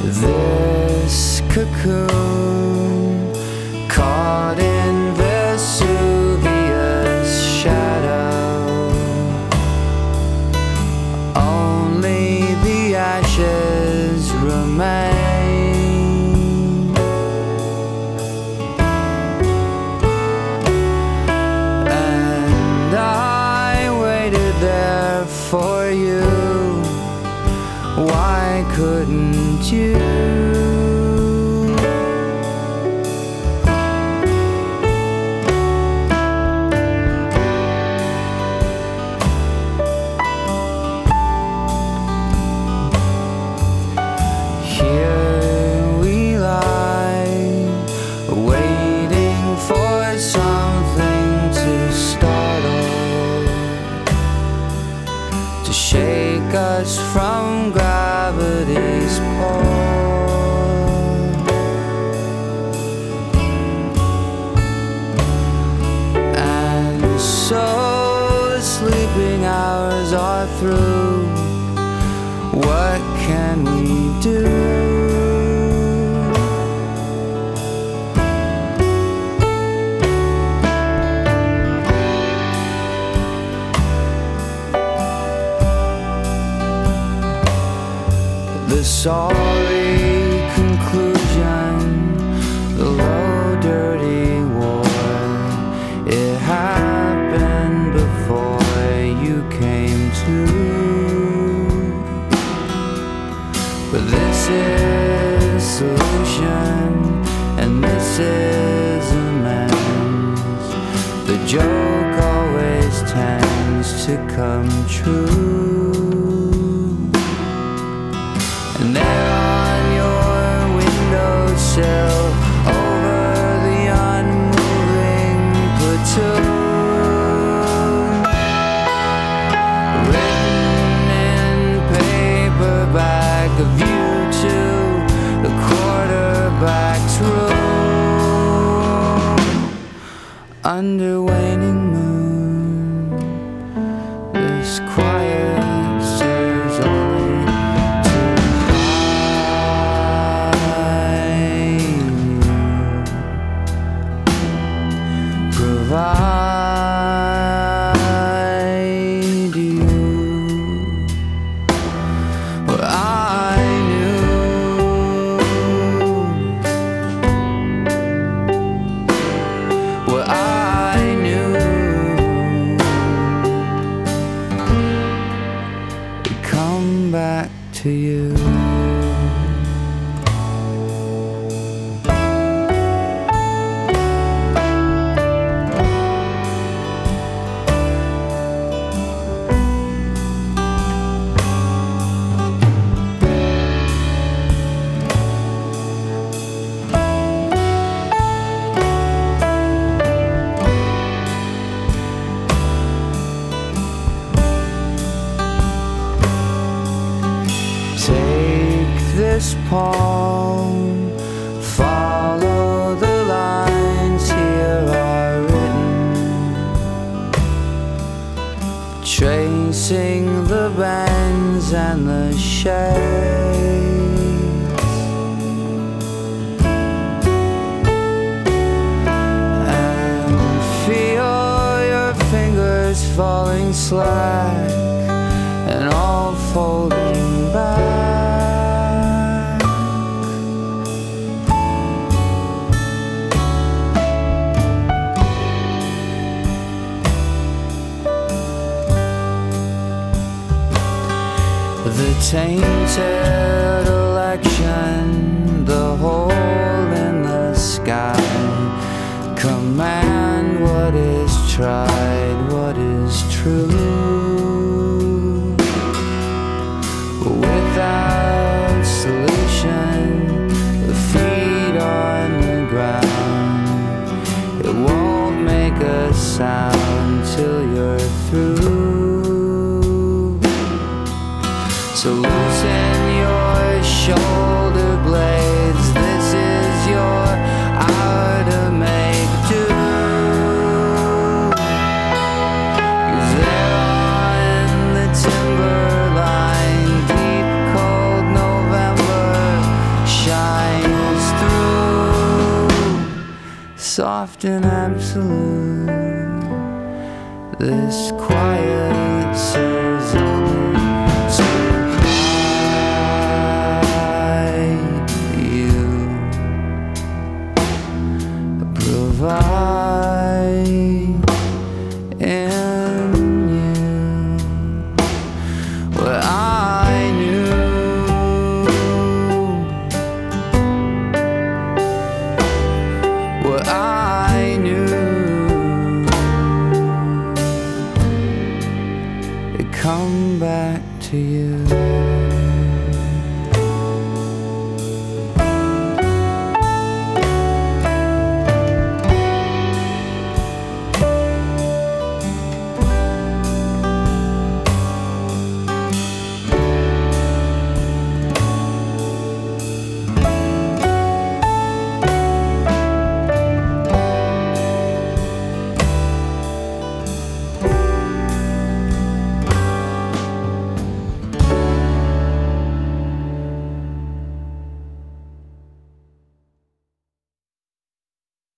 This cocoon caught in Vesuvius' shadow, only the ashes remain, and I waited there for you. Why couldn't you? Here we lie, waiting for something to startle, to shake us from gravity's pull. And so the sleeping hours are through. What can we do? The sorry conclusion, the low dirty war, it happened before you came to. But this is solution, and this is amends. The joke always tends to come true. And there on your windowsill, over the unmoving platoon, written in paperback, a view to the quarterback's room. Under waning moon, this quiet serves only to provide you what I knew, what I knew would come back to you. Take this palm, follow the lines here are written, tracing the bends and the shades, and feel your fingers falling slack and all folding back. The tainted soft and absolute. This quiet serves only to hide you, provide in you what I knew. What I knew, it come back to you.